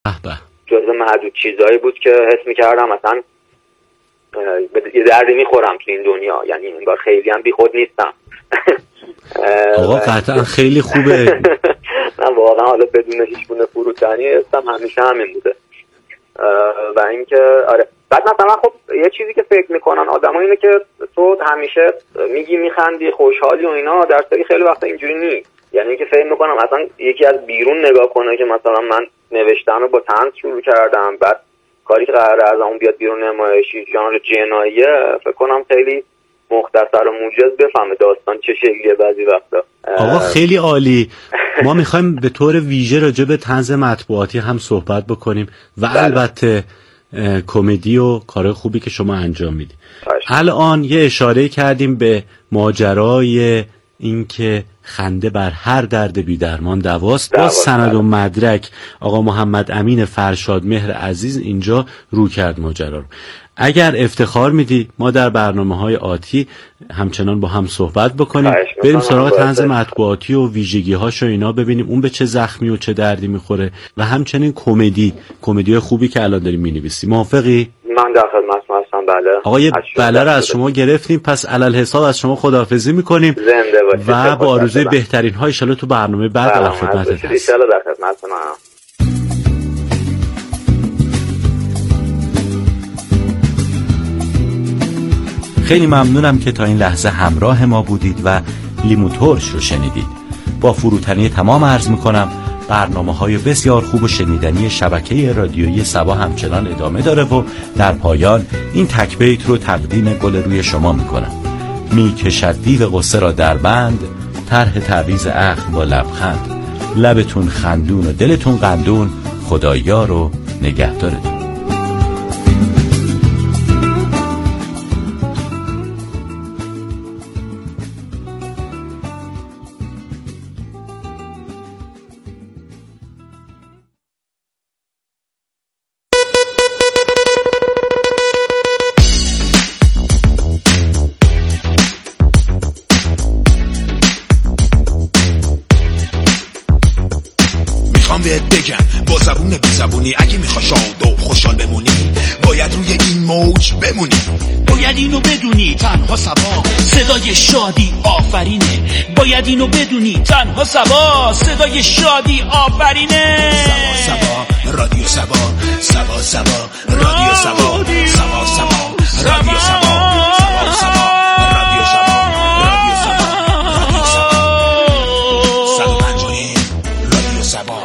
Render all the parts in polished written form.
جزو معدود چیزایی بود که حس می‌کردم مثلا یه دردی میخورم تو این دنیا، یعنی انگار خیلی هم بی خود نیستم. آقا قطعا خیلی خوبه. من واقعا حالا بدون هیچ گونه فروتنی هستم، همیشه همین بوده. و اینکه آره بعد مثلا خب یه چیزی که فکر میکنن آدما اینه که تو همیشه میگی میخندی خوشحالی و اینا، در صورتی خیلی وقتا اینجوری نیست. یعنی که فکر میکنم مثلا یکی از بیرون نگاه کنه که مثلا من نوشتن رو با طنز شروع کردم، بعد کاری که قراره از اون بیاد بیرون نمایشی ژانر جناییه، فکر کنم خیلی مختصر و موجز بفهمه داستان چه شکلیه بعضی وقتا. آقا خیلی عالی. ما میخوایم به طور ویژه راجع به طنز مطبوعاتی هم صحبت بکنیم و البته کمدی و کار خوبی که شما انجام میدید. الان یه اشاره کردیم به ماجرای اینکه خنده بر هر درد بی درمان دواست. با سند و مدرک آقا محمد امین فرشاد مهر عزیز اینجا رو کرد ماجرا رو. اگر افتخار میدی ما در برنامه‌های آتی همچنان با هم صحبت بکنیم، بریم سراغ طنز مطبوعاتی و ویژگی‌هاش و اینا، ببینیم اون به چه زخمی و چه دردی میخوره و همچنین کمدی خوبی که الان داریم می‌نویسی. موافقی؟ من در خدمتتون هستم. بله. آقا یه بله رو از شما گرفتیم، پس علل حساب از شما خداحافظی می‌کنیم و با آرزوی بهترین ها ان شاءالله تو برنامه بعد در خدمتت هستیم. ان شاءالله در خدمتتون. خیلی ممنونم که تا این لحظه همراه ما بودید و لیمو ترش رو شنیدید. با فروتنی تمام عرض میکنم برنامه‌های بسیار خوب و شنیدنی شبکه رادیویی صبا همچنان ادامه داره و در پایان این تک بیت رو تقدیم گل روی شما میکنم. میکشد دیو غصه را در بند، طرح تعویض اخم با لبخند، لبتون خندون و دلتون قندون، خدایا رو نگهدارتون. بگم با زبون بی زبونی، اگه میخوای شاد و خوشحال بمونی باید روی این موج بمونی. باید اینو بدونی تنها صبا صدای شادی آفرینه. باید اینو بدونی تنها صبا صدای شادی آفرینه. صبا صبا رادیو صبا، صبا صبا رادیو صبا، صبا صبا رادیو صبا، صبا صبا رادیو صبا، رادیو صبا، رادیو صبا 105 رادیو صبا.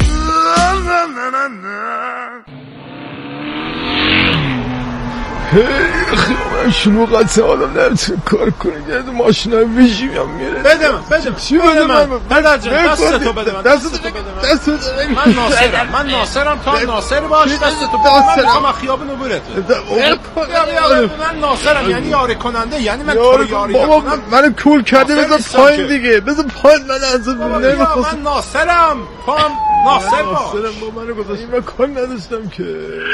من شلوغت حالا نمیتونم کار کنم، یه ماشین ویژی هم میره. بده من چی بده من پدر جان دستتو بده من، دستتو من ناصرم تا ناصر باش، دستتو بده من، میخوام خیابون عبورت من ناصرم، یعنی یاری کننده، یعنی من تو یاری کنم. منو کول کرده، بذار پایین دیگه، بذار پایین. من از نمیخواستم. من ناصرم پام ناصر باش. با منو گذاشتی، من کار نداشتم که.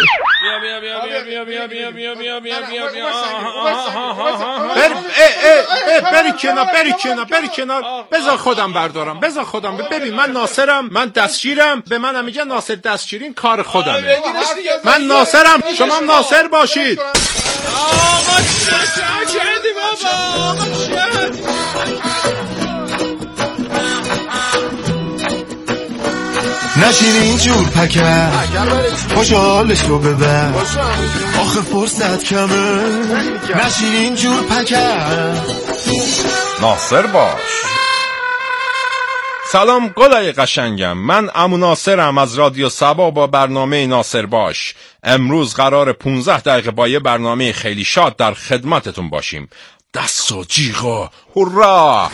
بری کنار بذار خودم بردارم، بذار خودم. ببین من ناصرم، من دستشیرم، به منم میگن ناصر دستشیرین، کار خودمه. من ناصرم، شما هم ناصر باشید. آقا چه کردی بابا؟ نشین اینجور پکر خوشحالش رو ببر، آخه فرصت کمه. نشین اینجور پکر ناصر باش. سلام گلای قشنگم، من عمو ناصرم از رادیو صبا با برنامه ناصر باش. امروز قرار 15 دقیقه با یه برنامه خیلی شاد در خدمتتون باشیم. دست و جیغا هورا!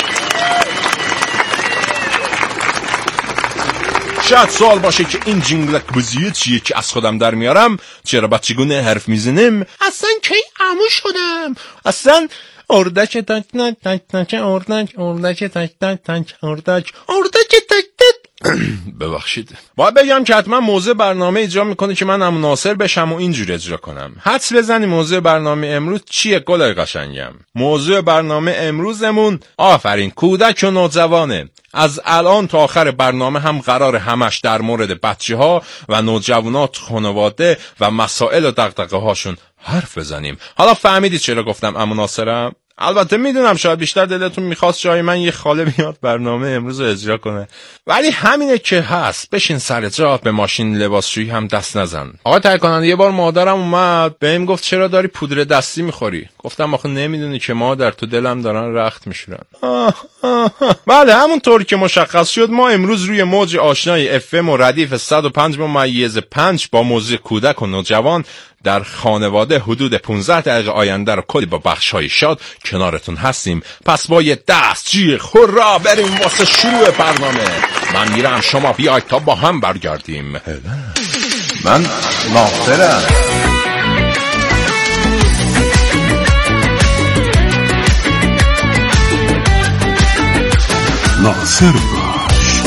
شاید سوال باشه که این جینگلک بزیه چیه که از خودم در میارم، چرا بچگونه حرف میزنم، اصلا کی عمو شدم، اصلا اردک تک تک تک تک اردک تک تک تک اردک تک تک ببخشید. باید بگم که حتما موضوع برنامه اجرا میکنه که من عمو ناصر بشم و اینجوری اجرا کنم. حدس بزنی موضوع برنامه امروز چیه گلای قشنگم؟ موضوع برنامه امروزمون آفرین کودک و نوجوانه. از الان تا آخر برنامه هم قرار همش در مورد بچه‌ها و نوجوانات خانواده و مسائل و دغدغه هاشون حرف بزنیم. حالا فهمیدید چرا گفتم عمو ناصرم؟ البته میدونم شاید بیشتر دلتون میخواست جای من یه خاله بیاد برنامه امروز رو اجرا کنه، ولی همینه که هست. بشین سر جات، به ماشین لباسشویی هم دست نزن. آقا تهیه کننده یه بار مادرم اومد بهم گفت چرا داری پودر دستی میخوری؟ گفتم آخه نمیدونی که مادر تو دلم دارن رخت میشورن. بله همونطور که مشخص شد ما امروز روی موج آشنای FM و ردیف 105.5 با موضوع کودک و نوجوان در خانواده حدود 15 دقیقه آینده رو کلی با بخش‌های شاد کنارتون هستیم. پس با یه دستجی هورا بریم واسه شروع برنامه. من میرم شما بیاید تا با هم برگردیم. من ناصرم. ناصر باش.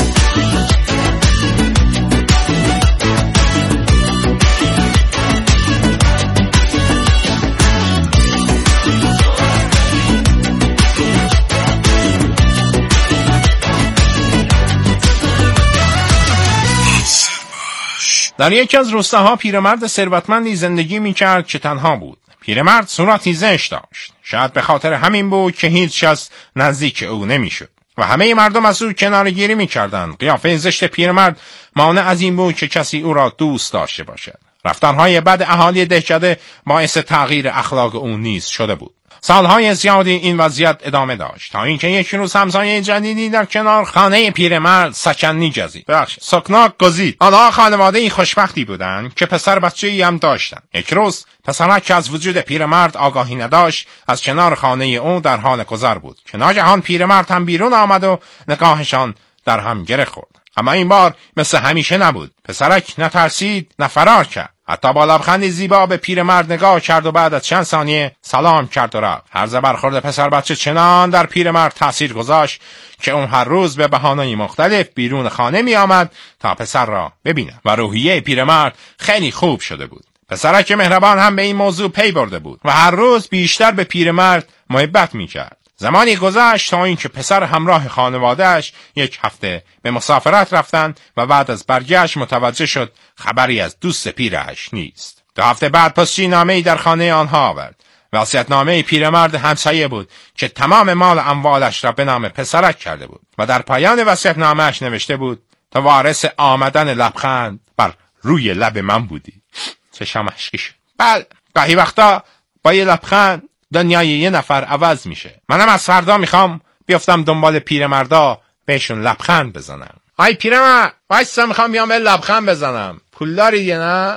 در یکی از روستاها پیرمرد ثروتمندی زندگی می‌کرد که تنها بود. پیرمرد صورتی زشت داشت. شاید به خاطر همین بود که هیچ کس نزدیک او نمی‌شد و همه مردم از او کناره‌گیری می‌کردند. قیافه زشت پیرمرد مانع از این بود که کسی او را دوست داشته باشد. رفتارهای بد اهالی دهکده باعث تغییر اخلاق او نیز شده بود. سالهای زیادی این وضعیت ادامه داشت تا اینکه یک روز همسایه جدیدی در کنار خانه پیرمرد سکنی سکناک گزید. آنها خانواده‌ای خوشبختی بودند که پسر بچه‌ای هم داشتند. یک روز پسرک که از وجود پیرمرد آگاهی نداشت از کنار خانه او در حال گذر بود که ناگهان پیرمرد هم بیرون آمد و نگاهشان در هم گره خورد. اما این بار مثل همیشه نبود. پسرک نه ترسید نه فرار کرد. حتی با لبخندی زیبا به پیرمرد نگاه کرد و بعد از چند ثانیه سلام کرد و رفت. طرز برخورد پسر بچه چنان در پیرمرد تاثیر گذاشت که اون هر روز به بهانه‌ای مختلف بیرون خانه می آمد تا پسر را ببیند و روحیه پیرمرد خیلی خوب شده بود. پسرک مهربان هم به این موضوع پی برده بود و هر روز بیشتر به پیرمرد محبت می کرد. زمانی گذشت تا اینکه پسر همراه خانواده‌اش یک هفته به مسافرت رفتند و بعد از برگشت متوجه شد خبری از دوست پیرش نیست. 2 هفته بعد پستچی نامه‌ای در خانه آنها آورد. وصیت‌نامه پیرمرد همسایه بود که تمام مال اموالش را به نام پسرک کرده بود و در پایان وصیت‌نامه‌اش نوشته بود تا وارث آمدن لبخند بر روی لب من بودی. چشم اشکی شد. بله گاهی وقتا با یه لبخند دنیای یه نفر عوض میشه. منم از فردا میخوام بیفتم دنبال پیرمردا بهشون لبخند بزنم. ای پیرمرد وایسا میخوام بیام به لبخند بزنم. پول داری دیگه نه؟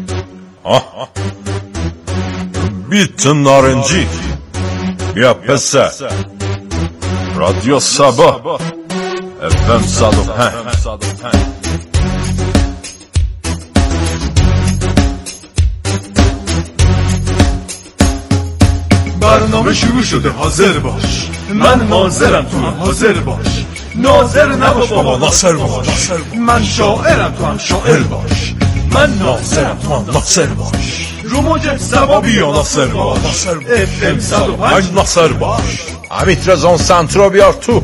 بیت نارنجی بیا پسر. رادیو سبا FM 105. برنامه شروع شده حاضر باش. من حاضرم تو هم حاضر باش. ناظر نباش بابا ناصر باش. من شاعرم تو هم شاعر باش. من ناصرم تو هم ناصر باش. رو موج سبا بیا ناصر باش. FM 105 ناصر باش. حمید رضا سنترو بیار تو.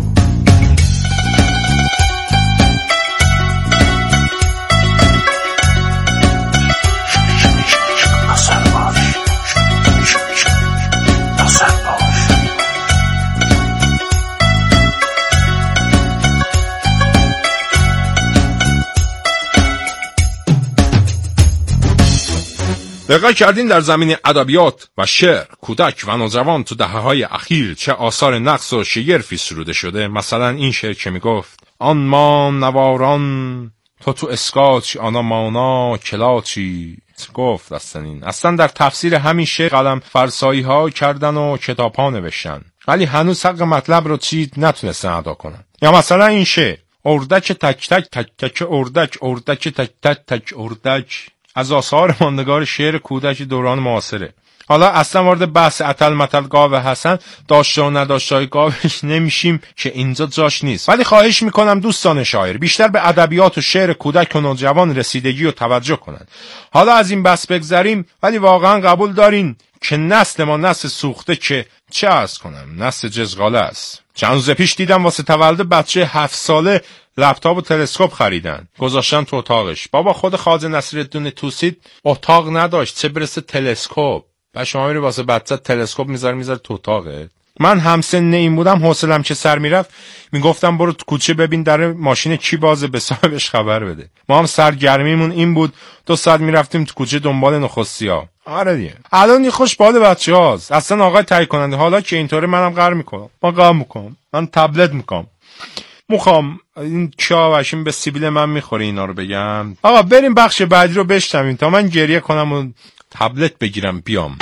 دقت کردین در زمین ادبیات و شعر کودک و نوجوان تو دهه‌های اخیر چه آثار نقص و شگرفی سروده شده؟ مثلا این شعر که میگفت آن ما نواران تو اسکاچ آنا مانا کلاچی گفت اصلا در تفسیر همین شعر قلم فرسایی ها کردن و کتاب ها نوشتن ولی هنوز حق مطلب رو چیز نتونستن ادا کنن. یا مثلا این شعر اردک تک تک تک تک اردک تک تک تک اردک از آثار ماندگار شعر کودک دوران معاصره. حالا اصلا وارد بحث اتل متل گاو حسن داشته و نداشته‌های گاوش نمیشیم که اینجا جاش نیست، ولی خواهش میکنم دوستان شاعر بیشتر به ادبیات و شعر کودک و نوجوان رسیدگی و توجه کنند. حالا از این بحث بگذریم، ولی واقعا قبول دارین که نسل ما نسل سوخته که چه عرض کنم، نسل جزغاله است. چند روز پیش دیدم واسه تولد بچه 7 ساله لپتاپ و تلسکوپ خریدن، گذاشتن تو اتاقش. بابا خود خواجه نصیرالدین طوسی اتاق نداشت، چه برسه تلسکوپ. و شما میری واسه بچه تلسکوپ میذاری تو اتاقه. من همسن این بودم، حوصله‌ام که سر میرفت میگفتم برو تو کوچه ببین در ماشین کی بازه، به صاحبش خبر بده. ما هم سرگرمیمون این بود 2 ساعت میرفتیم تو کوچه دنبال نخستی‌ها. آره دیگه. الان این خوش بال بچه‌هاست. اصلا آقای تایید کننده حالا که اینطوره منم قهر میکنم. من تبلت میکنم. این کیاوشیم به سیبیل من میخوره اینا رو بگم. آقا بریم بخش بعدی رو بشنویم تا من گریه کنم و تبلت بگیرم بیام.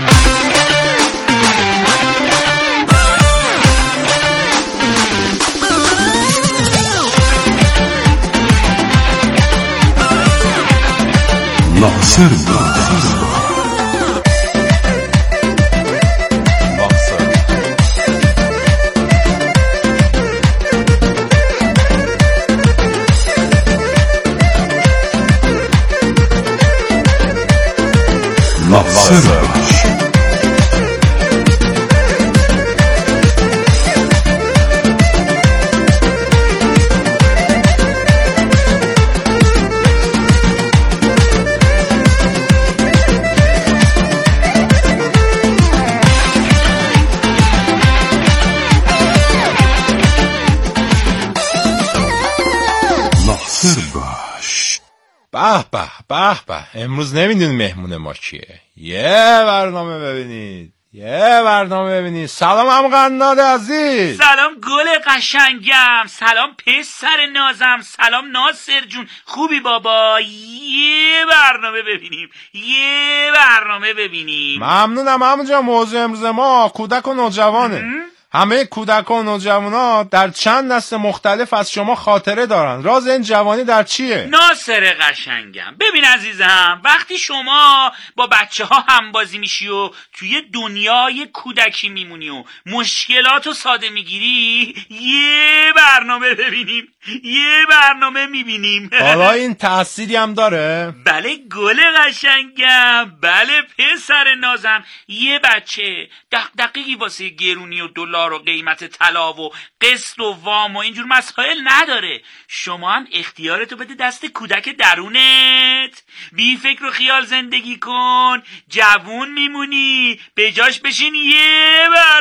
ناصر به امروز نمیدونی مهمون ما کیه. یه برنامه ببینید. سلام عمو قناد عزیز. سلام گل قشنگم، سلام پسر نازم، سلام ناصر جون، خوبی بابا؟ یه برنامه ببینیم. ممنونم عمو جان. موضوع امروز ما کودک و نوجوانه. همه کودک و نوجوانا در چند نسل مختلف از شما خاطره دارن. راز این جوانی در چیه؟ ناصر قشنگم، ببین عزیزم، وقتی شما با بچه ها همبازی میشی و توی دنیای کودکی میمونی و مشکلاتو ساده میگیری، یه برنامه میبینیم. حالا این تأثیری هم داره؟ بله گل قشنگم، بله پسر نازم. یه بچه دقیقی واسه گرونی و دلار و قیمت طلا و قسط و وام و اینجور مسائل نداره. شما هم اختیارتو بده دست کودک درونت، بی فکر و خیال زندگی کن، جوون میمونی، به جاش بشین یه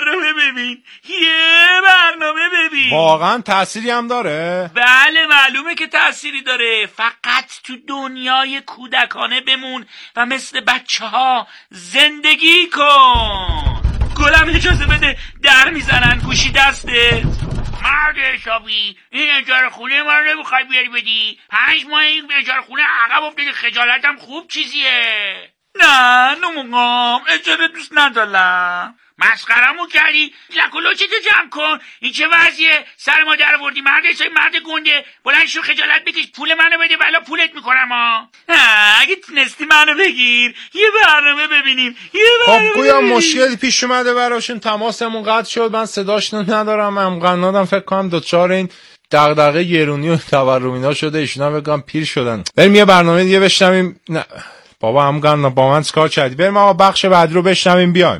برنامه ببین. واقعا تأثیری هم داره؟ بله معلومه که تأثیری داره. فقط تو دنیای کودکانه بمون و مثل بچه ها زندگی کن. گلم اجازه بده، در میزنن، گوشی دسته. مرد حسابی، این اجاره خونه ما رو نمیخوای بیاری بدی؟ 5 ماه این اجاره خونه عقب افتادی، خجالتم خوب چیزیه. نه نموقام، اجاره دوست ندارم. مسخرمو کردی؟ لکلوچتو جمع کن. این چه وضعیه؟ سر ما در آوردی. مرد گنده، بلند شو خجالت بکش، پول منو بده ولی پولت میکنم ها. اگه تونستی منو بگیر، یه برنامه ببینیم. خب گویا مشکلی پیش اومده براشون، تماسمون قطع شد، من صداشونو ندارم. من قنادم فکر کنم دوچار این دغدغه گرونی و تورمینا شده، ایشونا بگم پیر شدن. بریم یه برنامه دیگه بشنویم. نه بابا هم قناد با من چیکار کردی؟ بریم آقا بخش بعد رو بشنویم بیایم.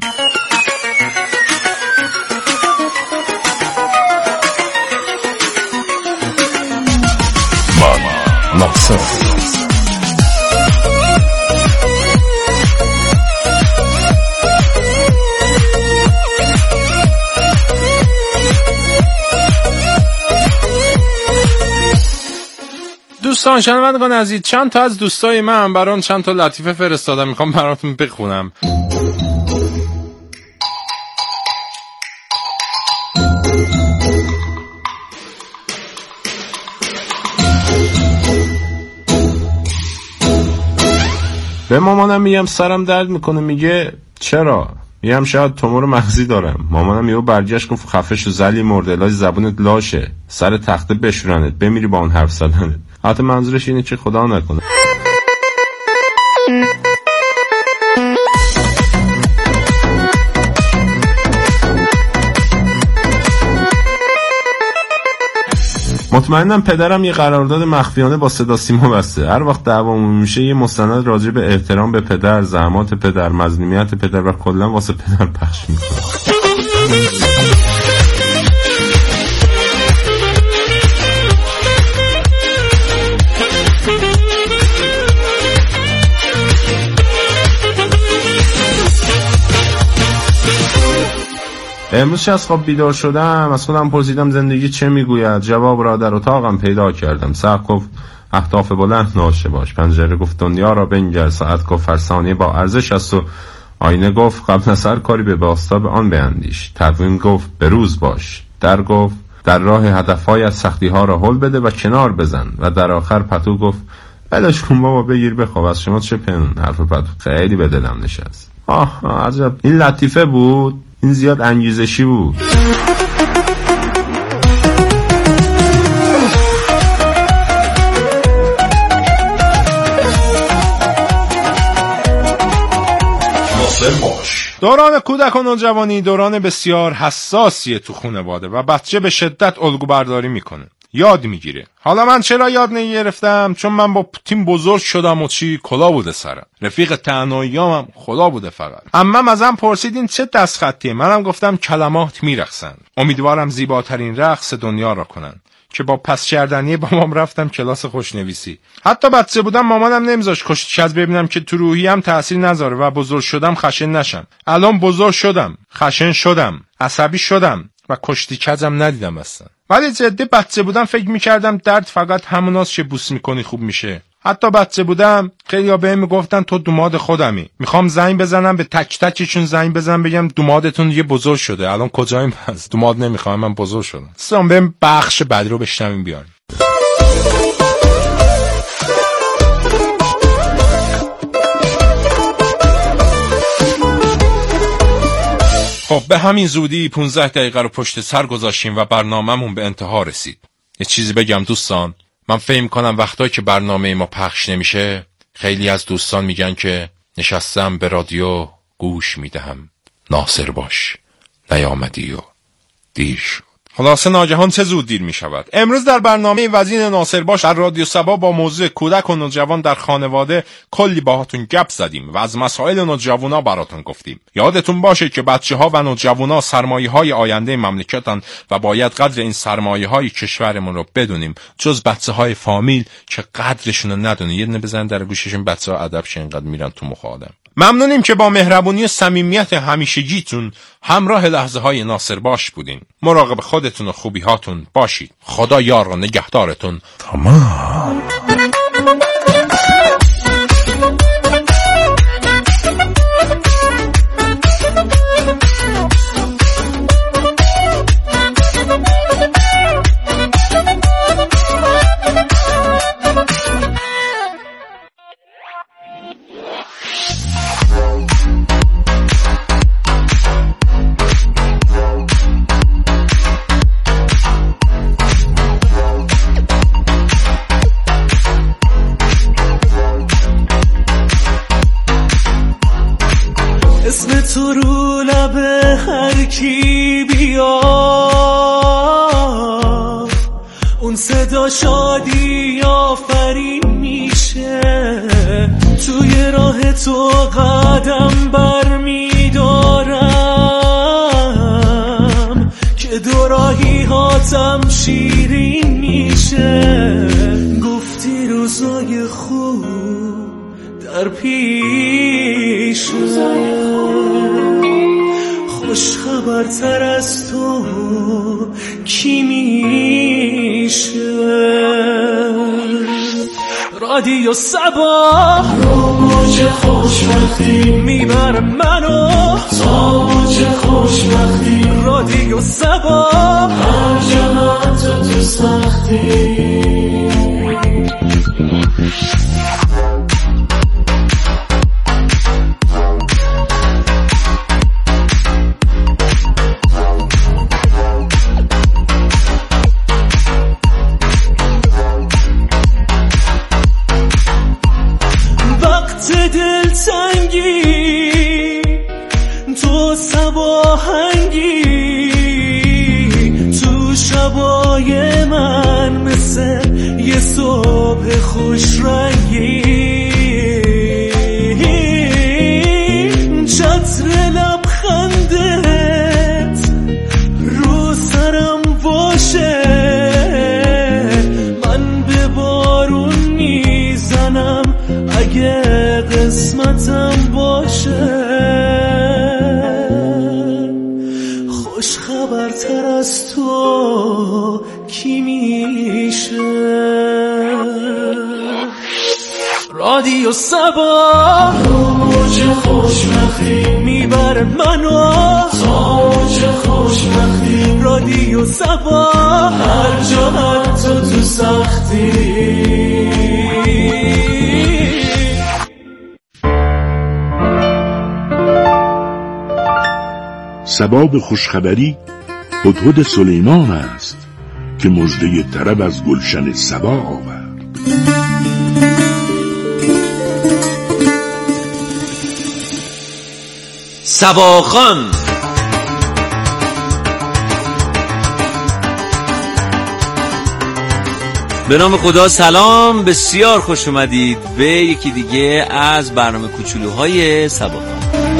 ناصر دوستان شنوندگان عزیز، چند تا از دوستای من برام چند تا لطیفه فرستادم، میخوام براتون بخونم. به مامانم میگم سرم درد میکنه، میگه چرا؟ میگم شاید تومور مغزی دارم. مامانم یهو برگشت گفت خفه شو زلی مرده، علاج زبونت لاشه، سر تخته بشورنت، بمیری با اون حرف زدنت. حتی منظورش اینه چه خدا نکنه. مطمئنم پدرم یه قرارداد مخفیانه با صدا سیما بسته. هر وقت دعوامون میشه یه مستند راجع به احترام به پدر، زحمات پدر، مظلومیت پدر و کلا واسه پدر پخش میکنه. امروز از خواب بیدار شدم، از خودم پرسیدم زندگی چه میگوید. جواب را در اتاقم پیدا کردم. سقف گفت اهداف بلند ناشه باش. پنجره گفت دنیا را بنگر. ساعت گفت هر ثانیه با ارزش است. و آینه گفت قبل از هر کاری به بازتاب آن بیندیش. تقویم گفت به روز باش. در گفت در راه هدفهایت سختی‌ها را حل بده و کنار بزن. و در آخر پتو گفت ولش کن بابا، بگیر بخواب، از شما چه پنون. حرف پتو خیلی به دلم نشست. عجب، این لطیفه بود، این زیاد انگیزشی بود. دوران کودک و نوجوانی دوران بسیار حساسیه تو خانواده و بچه به شدت الگو برداری میکنه، یاد میگیره. حالا من چرا یاد نگرفتم؟ چون من با پوتین بزرگ شدم و چی کلا بوده سرم، رفیق تنهاییام خدا بوده فقط. عمم ازم پرسیدین چه دستخطیه، منم گفتم کلمات میرقصن. امیدوارم زیباترین رقص دنیا را کنن. که با پس کردنی بابام رفتم کلاس خوشنویسی. حتی بچه بودم مامانم نمیذاش کشتیچز ببینم که تو روحیم تأثیر نذاره و بزرگ شدم خشن نشم. الان بزرگ شدم، خشن شدم، عصبی شدم و کشتیچزم ندیدم اصلا. ولی جدی بچه بودم فکر میکردم درد فقط هموناست که بوس میکنی خوب میشه. حتی بچه بودم خیلی‌ها بهم میگفتن تو دوماد خودمی. میخوام زنگ بزنم به تک تکشون، زنگ بزنم بگم دومادتون دیگه بزرگ شده. الان کجاییم پس؟ دوماد نمیخوام، من بزرگ شدم. سلام، بریم بخش بعدی رو بشنویم بیاریم. خب به همین زودی 15 دقیقه رو پشت سر گذاشتیم و برنامه‌مون به انتها رسید. یه چیزی بگم دوستان، من فکر کنم وقتایی که برنامه ما پخش نمیشه خیلی از دوستان میگن که نشستم به رادیو گوش میدهم، ناصر باش نیامدی و دیر شد. خلاصه ناگهان چه زود دیر میشود. امروز در برنامه وزین ناصر باش در رادیو سبا با موضوع کودک و نوجوان در خانواده کلی باهاتون گپ زدیم و از مسائل نوجوانا براتون گفتیم. یادتون باشه که بچه‌ها و نوجوانا سرمایه‌های آینده مملکتن و باید قدر این سرمایه‌های کشورمون رو بدونیم، جز بچه‌های فامیل که قدرشون رو ندونن. یه دونه بزن در گوششون بچه‌ها ادب شه، اینقدر میرن تو مخ آدم. ممنونیم که با مهربونی و صمیمیت همیشگیتون همراه لحظه‌های ناصر باش بودین. مراقب خودتون و خوبی‌هاتون باشید. خدا یار و نگهدارتون. تمام. اسم تو رو لب هر کی بیا، اون صدا شادی آفرین میشه. توی راه تو قدم بر میدارم که دو راهی هاتم شیرین میشه. گفتی روزای خوب در پیش، خوش خبرتر از تو کی میشه؟ رادیو سبا رو موج خوشبختی میبره منو تا موج خوشبختی. رادیو سبا هر جا تو سختی. دلتنگی تو سباهنگی، تو شب سبای من مثل یه صبح خوش رنگی، چتر لبخندت رو سرم باشه، من به بارون میزنم اگه قسمتم باشه. خوش خبرتر از تو کی میشه؟ رادیو سبا موج خوشبختی میبره منو تاج خوشبختی. رادیو سبا هر جا حتی تو سختی. سبا به خوشخبری هدهد سلیمان است که مژده طرب از گلشن سبا آورد. سباخان به نام خدا. سلام، بسیار خوش اومدید به یکی دیگه از برنامه کوچولوهای سباخان.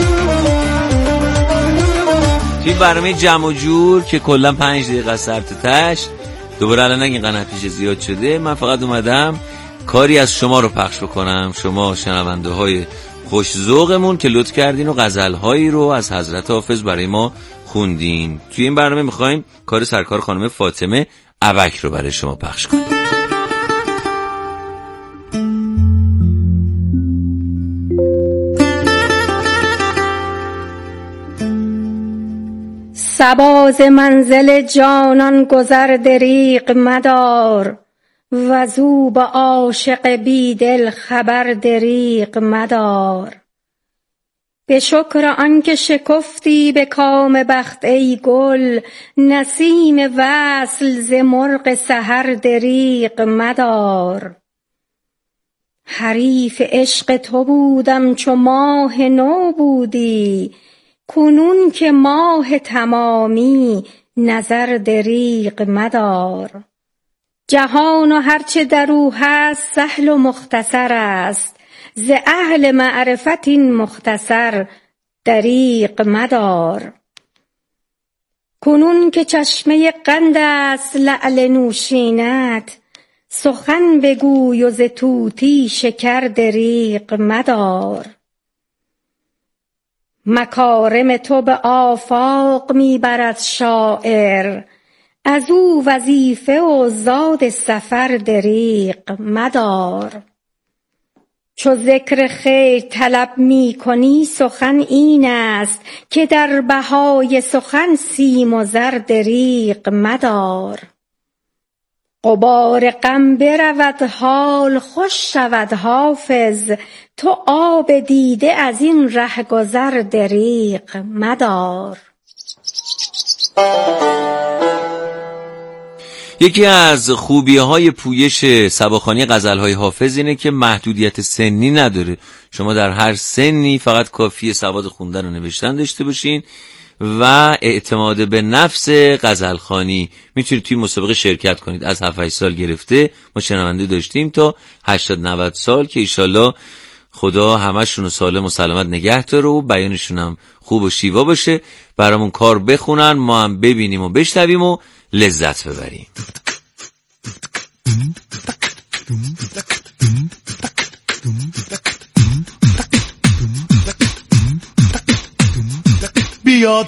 توی برنامه جمع و جور که کلا 5 دقیقه سر تا تش، دوباره الان نگین قناه پیش زیاد شده، من فقط اومدم کاری از شما رو پخش بکنم، شما شنونده های خوش ذوقمون که لطف کردین و غزل‌هایی رو از حضرت حافظ برای ما خوندین. توی این برنامه می‌خوایم کار سرکار خانم فاطمه ابک رو برای شما پخش کنیم. سباز منزل جانان گذر دریغ مدار، وزو به عاشق بیدل خبر دریغ مدار. به شکر آنکه شکفتی به کام بخت ای گل، نسیم وصل ز مرغ سحر دریغ مدار. حریف عشق تو بودم چو ماه نو بودی، کنون که ماه تمامی نظر دریغ مدار. جهان و هرچه در او هست سهل و مختصر است، ز اهل معرفت این مختصر دریغ مدار. کنون که چشمه قند است لعل نوشینت، سخن بگوی و ز طوطی شکر دریغ مدار. مکارم تو به آفاق میبرد شاعر، از او وظیفه و زاد سفر دریغ مدار. چو ذکر خیر طلب می کنی سخن این است، که در بهای سخن سیم و زر دریغ مدار. غبار غم برود حال خوش شود حافظ، تو آب دیده از این رهگذر دریغ مدار. یکی از خوبی‌های پویش سباخوانی غزل‌های حافظ اینه که محدودیت سنی نداره. شما در هر سنی فقط کافیه سواد خوندن و نوشتن داشته باشین و اعتماد به نفس غزلخوانی. میتونید توی مسابقه شرکت کنید. از 7-8 سال گرفته ما شنونده داشتیم تا 80-90 سال که ایشالله خدا همشون رو سالم و سلامت نگه داره و بیانشون هم خوب و شیوا باشه، برامون کار بخونن، ما هم ببینیم و بشنویم و لذت ببریم. بیا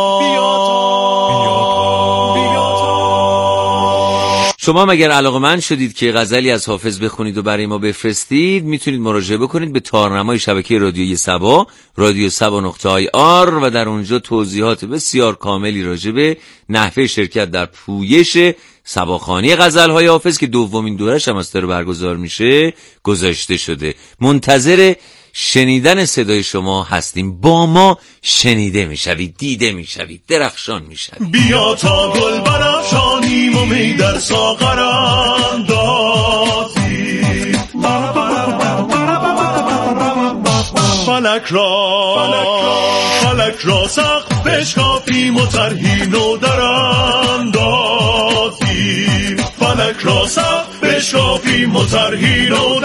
شما مگر علاقه‌مند شدید که غزلی از حافظ بخونید و برای ما بفرستید، میتونید مراجعه بکنید به تارنمای شبکه رادیوی سبا، رادیو سبا.ir، و در اونجا توضیحات بسیار کاملی راجع به نحوه شرکت در پویش سباخوانی غزل‌های حافظ که دومین دورش هم از برگزار میشه گذاشته شده. منتظر شنیدن صدای شما هستیم. با ما شنیده میشوید، دیده میشوید، درخشان میشوید. بیا تا گل برافشانیم و می در ساغرم دادی، فلک را سقف بشکافیم و طرحی نو در اندازیم. فلک را سخت بشکافیم و ترهین و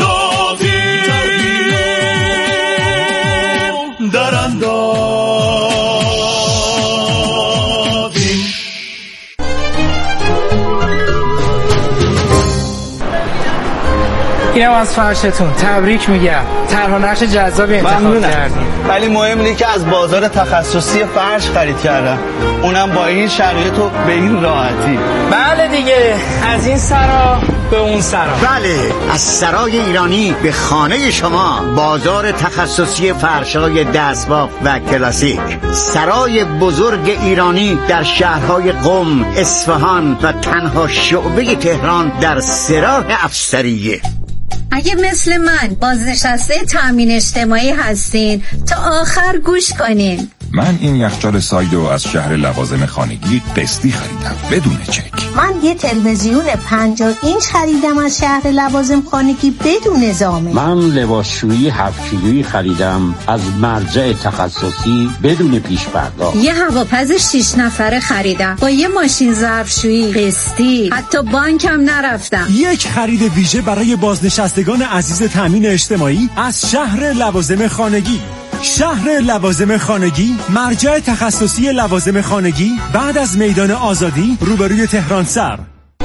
اینم از فرشتون تبریک میگم. طرح و نقش جذابی انتخاب کردیم. ولی مهم اینه که از بازار تخصصی فرش خرید کردم، اونم با این شرایط و به این راحتی. بله دیگه، از این سرا به اون سرا. بله، از سرای ایرانی به خانه شما. بازار تخصصی فرش‌های دستباف و کلاسیک. سرای بزرگ ایرانی در شهرهای قم، اصفهان و تنها شعبه تهران در سراح افسریه. اگه مثل من بازنشسته تامین اجتماعی هستین تا آخر گوش کنین. من این یخچال سایدو از شهر لوازم خانگی قسطی خریدم بدون چک. من یه تلویزیون 50 اینچ خریدم از شهر لوازم خانگی بدون ضامن. من لباسشویی 7 کیلویی خریدم از مرجع تخصصی بدون پیش پرداخت. یه هواپز 6 نفره خریدم با یه ماشین ظرفشویی قسطی، حتی بانکم نرفتم. یک خرید ویژه برای بازنشستگان عزیز تامین اجتماعی از شهر لوازم خانگی. شهر لوازم خانگی، مرجع تخصصی لوازم خانگی، بعد از میدان آزادی روبروی تهران سر.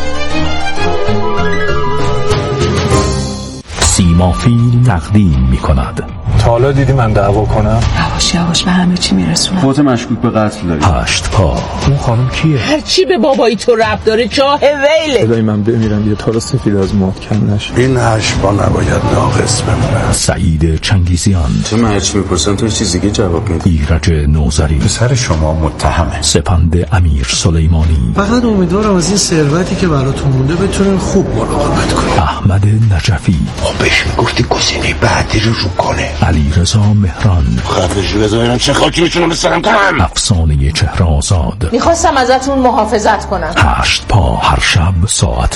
سیما فیلم تقدیم می‌کند. تا حالا دیدی من دعوا کنم؟ یواش یواش به همه چی میرسونه. خودت مشکوک به قتل داری. 8 پا. اون خانم کیه؟ هر چی به بابایی تو ربط داره چاه ویله. خدای من بمیرم یه تار سفید از موت کم نشه. این 8 پا نباید ناقص بمونه. سعید چنگیزیان. چه من هرچی میپرسم تو چیز دیگه جواب میدی. ایرج نوذری. پسر شما متهمه. سپند امیر سلیمانی. فقط امیدوارم از این ثروتی که براتون مونده بتونین خوب مراقبت کنید. احمد نجفی. بهش میگفتی گزینه بعدی رو کنه. علیرضا مهران. خفشو بذارم چه خاکی میتونم بسرم کنم. افسانه چهره آزاد. میخواستم ازتون محافظت کنم. 8 پا هر شب ساعت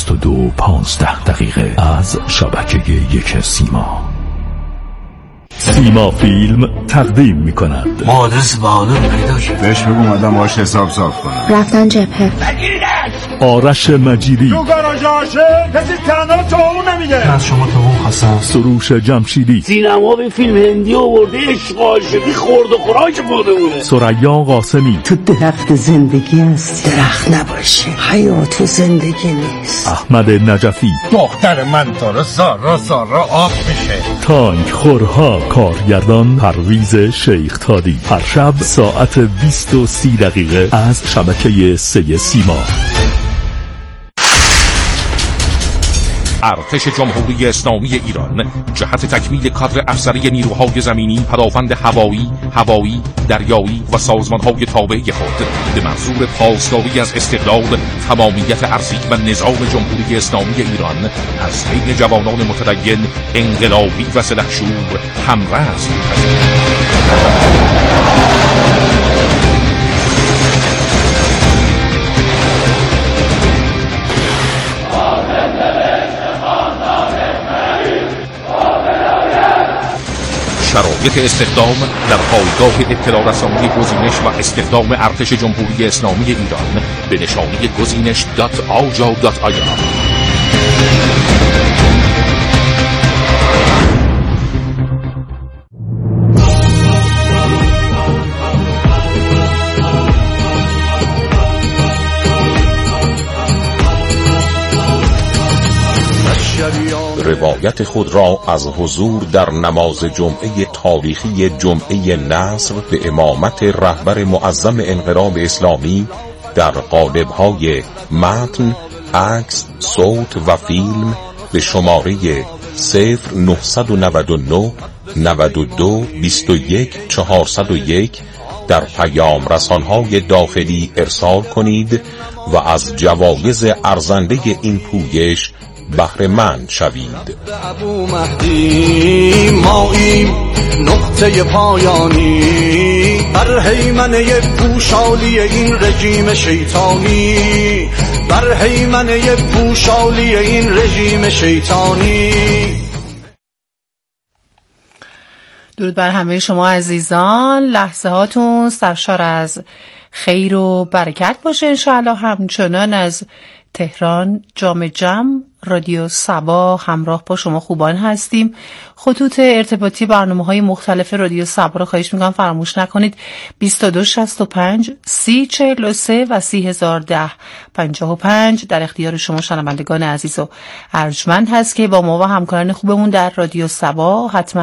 22:15 از شبکه 1 سیما. سیما فیلم تقدیم می‌کند. آدرس بهادر پیدا شد. بهش بگو اومدم باهاش حساب صاف کنم. رفتن جبهه. آرش مجیدی. تو گاراژ آشه کسی تنها تو اون نمیده. از شما تو اون خواستم. سروش جمشیدی. سینما به فیلم هندی آورده عشق عاشقی خورد و خوراک بودمونه. ثریا قاسمی. تو درخت زندگی هستی. درخت نباشی حیات و زندگی نیست. احمد نجفی. دختر من داره سارا آب میشه. تانک خورها. کارگردان پرویز شیخ تادی. هر شب ساعت 20:30 از شبکه 3 سیما. ارتش جمهوری اسلامی ایران جهت تکمیل کادر افسری نیروهای زمینی، پدافند هوایی، دریایی و سازمانهای تابع خود به منظور پاسداری از استقلال، تمامیت ارضی و نظام جمهوری اسلامی ایران از بین جوانان متدین، انقلابی و سلحشور همرز می‌پذیرد. شرایط استخدام در پایگاه اطلاع رسانی گزینش و استخدام ارتش جمهوری اسلامی ایران به نشانی گزینش.aja.ir. روایت خود را از حضور در نماز جمعه تاریخی جمعه نصر به امامت رهبر معظم انقلاب اسلامی در قالب‌های متن، عکس، صوت و فیلم به شماره 0999 92 21 401 در پیام رسانهای داخلی ارسال کنید و از جوایز ارزنده این پویش بهره مند شوید. ابو مهدی ماییم نقطه پایانی بر هیمنه پوشالی این رژیم شیطانی، بر هیمنه پوشالی این رژیم شیطانی. درود بر همه شما عزیزان. لحظه هاتون سرشار از خیر و برکت باشه انشاءالله، همچنان از تهران جام جم رادیو صبا همراه با شما خوبان هستیم. خطوط ارتباطی برنامه‌های مختلف رادیو صبا رو خواهش می‌کنم فراموش نکنید. 2265 3043 و 3010 55 در اختیار شما شنوندگان عزیز و ارجمند هست که با ما و همکاران خوبمون در رادیو صبا حتما